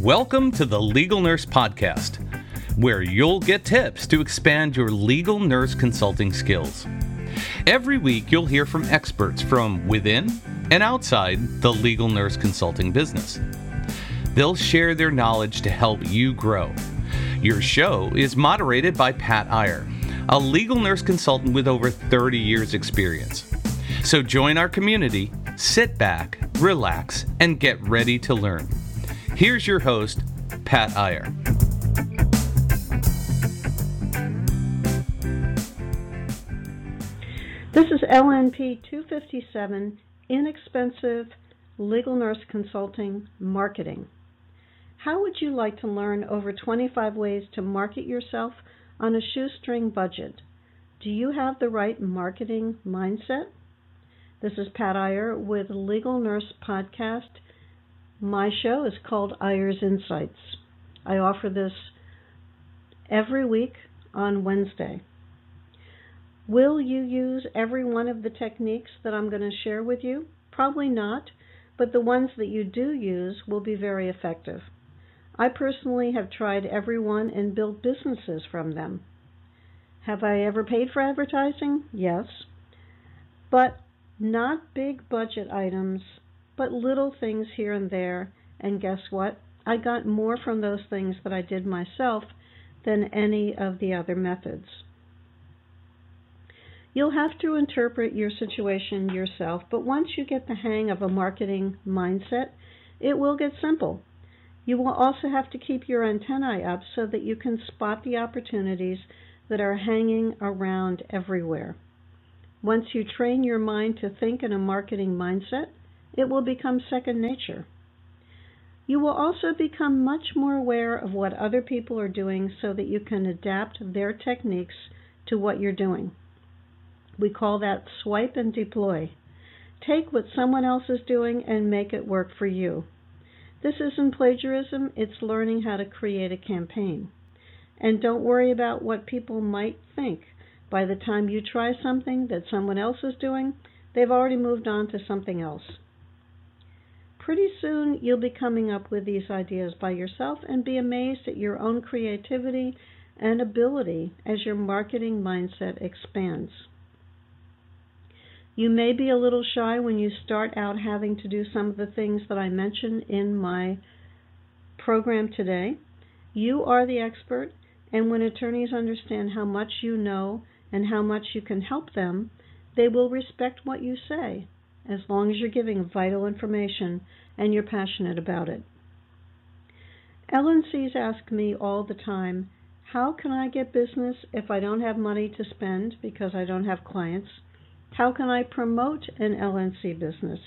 Welcome to the Legal Nurse Podcast, where you'll get tips to expand your legal nurse consulting skills. Every week, you'll hear from experts from within and outside the legal nurse consulting business. They'll share their knowledge to help you grow. Your show is moderated by Pat Iyer, a legal nurse consultant with over 30 years' experience. So join our community, sit back, relax, and get ready to learn. Here's your host, Pat Iyer. This is LNP 257, Inexpensive Legal Nurse Consulting Marketing. How would you like to learn over 25 ways to market yourself on a shoestring budget? Do you have the right marketing mindset? This is Pat Iyer with Legal Nurse Podcast. My show is called Iyer's Insights. I offer this every week on Wednesday. Will you use every one of the techniques that I'm going to share with you? Probably not, but the ones that you do use will be very effective. I personally have tried every one and built businesses from them. Have I ever paid for advertising? Yes. But not big budget items, but little things here and there. And guess what? I got more from those things that I did myself than any of the other methods. You'll have to interpret your situation yourself, but once you get the hang of a marketing mindset, it will get simple. You will also have to keep your antennae up so that you can spot the opportunities that are hanging around everywhere. Once you train your mind to think in a marketing mindset, it will become second nature. You will also become much more aware of what other people are doing so that you can adapt their techniques to what you're doing. We call that swipe and deploy. Take what someone else is doing and make it work for you. This isn't plagiarism, it's learning how to create a campaign. And don't worry about what people might think. By the time you try something that someone else is doing, they've already moved on to something else. Pretty soon you'll be coming up with these ideas by yourself and be amazed at your own creativity and ability as your marketing mindset expands. You may be a little shy when you start out having to do some of the things that I mentioned in my program today. You are the expert, and when attorneys understand how much you know and how much you can help them, they will respect what you say, as long as you're giving vital information and you're passionate about it. LNCs ask me all the time, how can I get business if I don't have money to spend because I don't have clients? How can I promote an LNC business?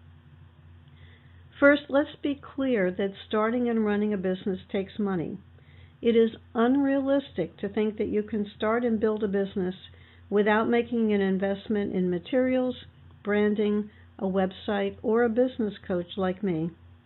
First, let's be clear that starting and running a business takes money. It is unrealistic to think that you can start and build a business without making an investment in materials, branding, a website, or a business coach like me.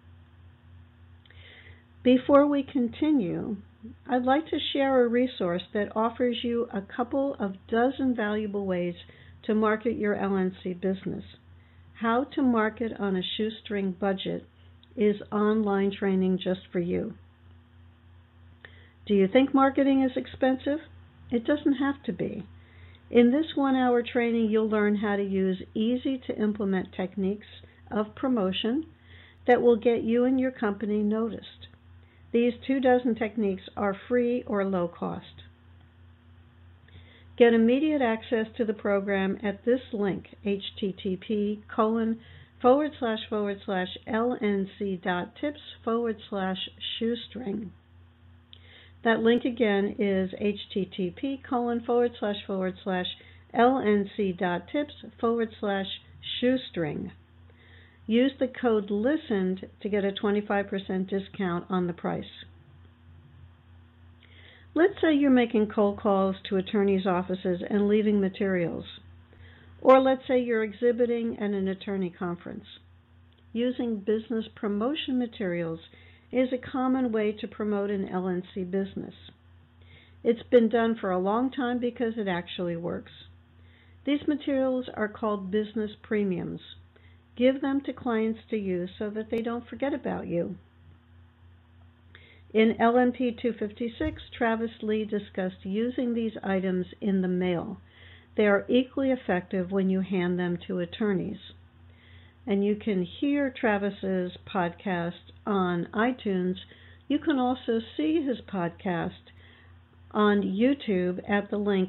Before we continue, I'd like to share a resource that offers you a couple of dozen valuable ways to market your LNC business. How to market on a shoestring budget is online training just for you. Do you think marketing is expensive? It doesn't have to be. In this 1-hour training, you'll learn how to use easy-to-implement techniques of promotion that will get you and your company noticed. These 24 techniques are free or low cost. Get immediate access to the program at this link, http://lnc.tips/shoestring. That link again is http://lnc.tips/shoestring. Use the code LISTENED to get a 25% discount on the price. Let's say you're making cold calls to attorneys' offices and leaving materials. Or let's say you're exhibiting at an attorney conference. Using business promotion materials is a common way to promote an LNC business. It's been done for a long time because it actually works. These materials are called business premiums. Give them to clients to use so that they don't forget about you. In LNP 256, Travis Lee discussed using these items in the mail. They are equally effective when you hand them to attorneys. And you can hear Travis's podcast on iTunes. You can also see his podcast on YouTube at the link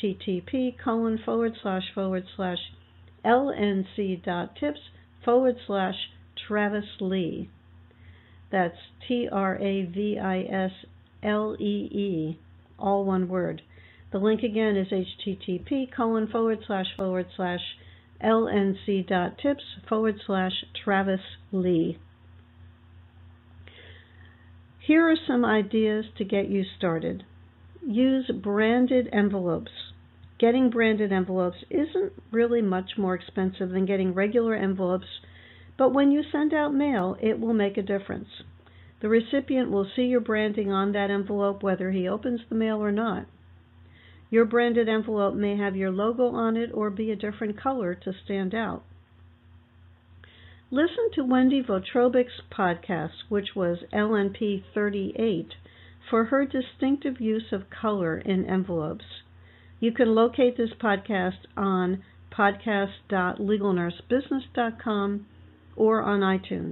http://lnc.tips/Travis Lee. That's TRAVISLEE, all one word. The link again is http://lnc.tips/Travis Lee. Here are some ideas to get you started. Use branded envelopes. Getting branded envelopes isn't really much more expensive than getting regular envelopes, but when you send out mail, it will make a difference. The recipient will see your branding on that envelope whether he opens the mail or not. Your branded envelope may have your logo on it or be a different color to stand out. Listen to Wendy Votrobik's podcast, which was LNP 38, for her distinctive use of color in envelopes. You can locate this podcast on podcast.legalnursebusiness.com or on iTunes.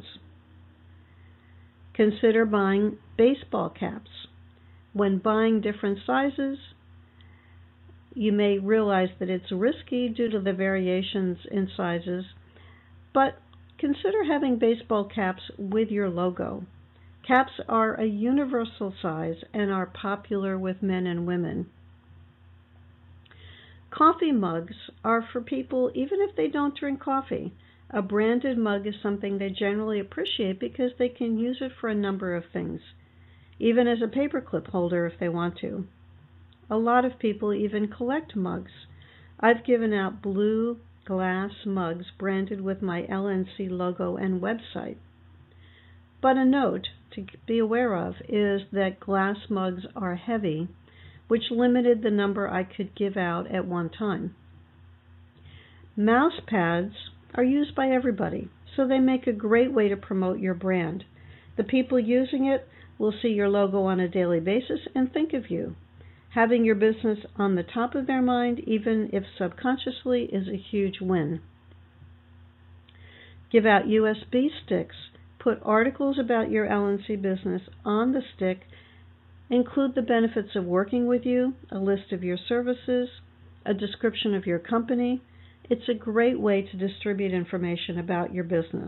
Consider buying baseball caps. When buying different sizes, you may realize that it's risky due to the variations in sizes, but consider having baseball caps with your logo. Caps are a universal size and are popular with men and women. Coffee mugs are for people even if they don't drink coffee. A branded mug is something they generally appreciate because they can use it for a number of things, even as a paperclip holder if they want to. A lot of people even collect mugs. I've given out blue glass mugs branded with my LNC logo and website. But a note to be aware of is that glass mugs are heavy, which limited the number I could give out at one time. Mouse pads are used by everybody, so they make a great way to promote your brand. The people using it will see your logo on a daily basis and think of you. Having your business on the top of their mind, even if subconsciously, is a huge win. Give out USB sticks. Put articles about your LNC business on the stick. Include the benefits of working with you, a list of your services, a description of your company. It's a great way to distribute information about your business.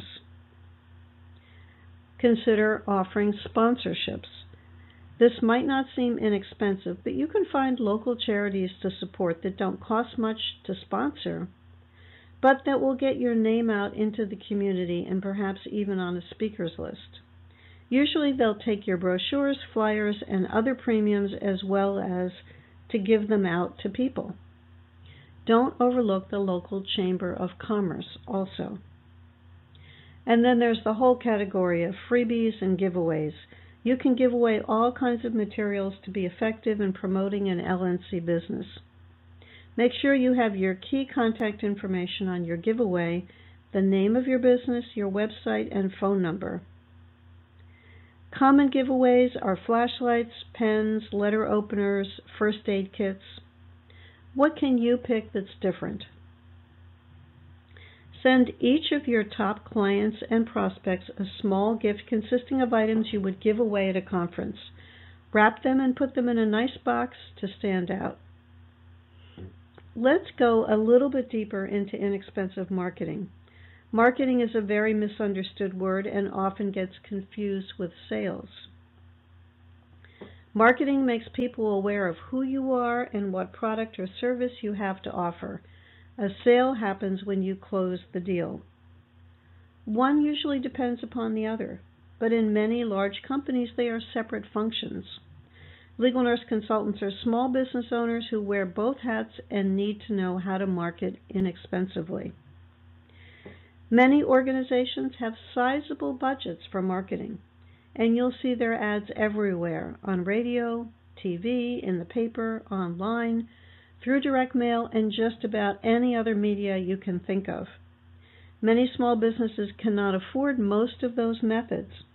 Consider offering sponsorships. This might not seem inexpensive, but you can find local charities to support that don't cost much to sponsor, but that will get your name out into the community and perhaps even on a speaker's list. Usually they'll take your brochures, flyers, and other premiums as well as to give them out to people. Don't overlook the local Chamber of Commerce also. And then there's the whole category of freebies and giveaways. You can give away all kinds of materials to be effective in promoting an LNC business. Make sure you have your key contact information on your giveaway, the name of your business, your website, and phone number. Common giveaways are flashlights, pens, letter openers, first aid kits. What can you pick that's different? Send each of your top clients and prospects a small gift consisting of items you would give away at a conference. Wrap them and put them in a nice box to stand out. Let's go a little bit deeper into inexpensive marketing. Marketing is a very misunderstood word and often gets confused with sales. Marketing makes people aware of who you are and what product or service you have to offer. A sale happens when you close the deal. One usually depends upon the other, but in many large companies they are separate functions. Legal nurse consultants are small business owners who wear both hats and need to know how to market inexpensively. Many organizations have sizable budgets for marketing, and you'll see their ads everywhere, on radio, TV, in the paper, online, through direct mail, and just about any other media you can think of. Many small businesses cannot afford most of those methods,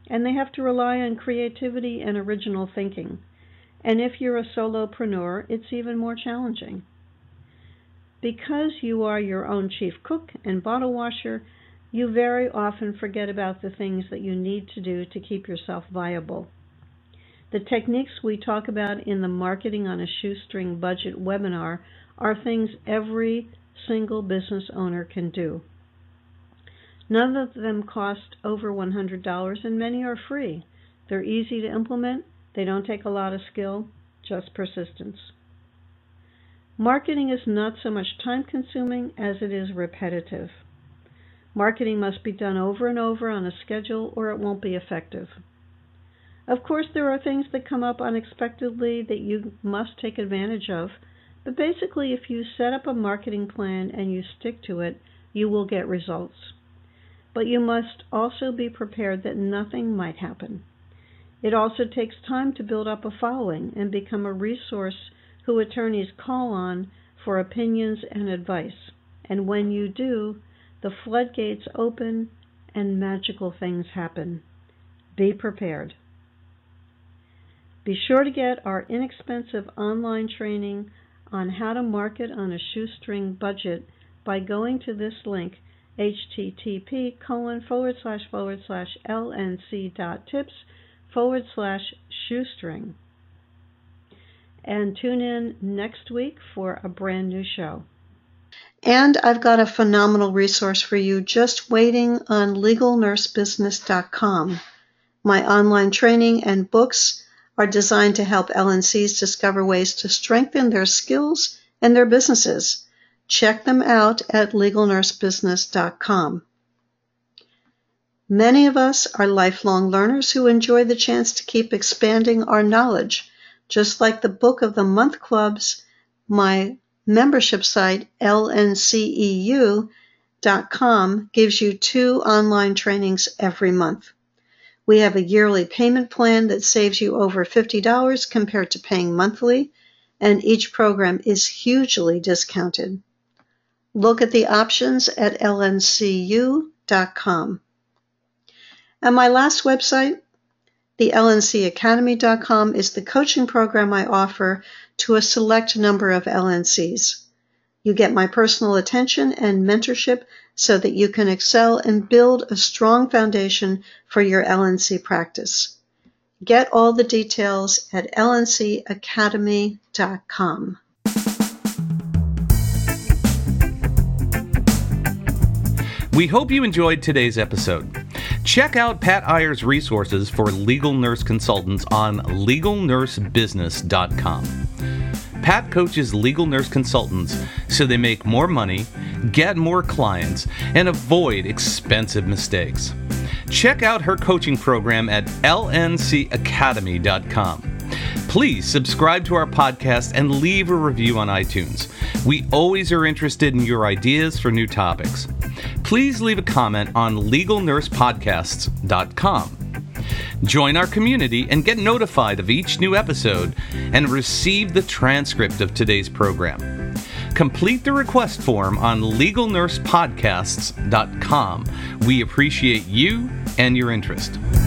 and they have to rely on creativity and original thinking. And if you're a solopreneur, it's even more challenging. Because you are your own chief cook and bottle washer, you very often forget about the things that you need to do to keep yourself viable. The techniques we talk about in the Marketing on a Shoestring Budget webinar are things every single business owner can do. None of them cost over $100, and many are free. They're easy to implement. They don't take a lot of skill, just persistence. Marketing is not so much time-consuming as it is repetitive. Marketing must be done over and over on a schedule, or it won't be effective. Of course, there are things that come up unexpectedly that you must take advantage of, but basically, if you set up a marketing plan and you stick to it, you will get results. But you must also be prepared that nothing might happen. It also takes time to build up a following and become a resource who attorneys call on for opinions and advice. And when you do, the floodgates open and magical things happen. Be prepared. Be sure to get our inexpensive online training on how to market on a shoestring budget by going to this link, http://lnc.tips/shoestring. And tune in next week for a brand new show. And I've got a phenomenal resource for you just waiting on LegalNurseBusiness.com. My online training and books are designed to help LNCs discover ways to strengthen their skills and their businesses. Check them out at LegalNurseBusiness.com. Many of us are lifelong learners who enjoy the chance to keep expanding our knowledge. Just like the Book of the Month Clubs, my membership site, lnceu.com, gives you 2 online trainings every month. We have a yearly payment plan that saves you over $50 compared to paying monthly, and each program is hugely discounted. Look at the options at lncu.com. And my last website, the lncacademy.com, is the coaching program I offer to a select number of LNCs. You get my personal attention and mentorship so that you can excel and build a strong foundation for your LNC practice. Get all the details at lncacademy.com. We hope you enjoyed today's episode. Check out Pat Iyer's resources for legal nurse consultants on LegalNurseBusiness.com. Pat coaches legal nurse consultants so they make more money, get more clients, and avoid expensive mistakes. Check out her coaching program at lncacademy.com. Please subscribe to our podcast and leave a review on iTunes. We always are interested in your ideas for new topics. Please leave a comment on LegalNursePodcasts.com. Join our community and get notified of each new episode and receive the transcript of today's program. Complete the request form on LegalNursePodcasts.com. We appreciate you and your interest.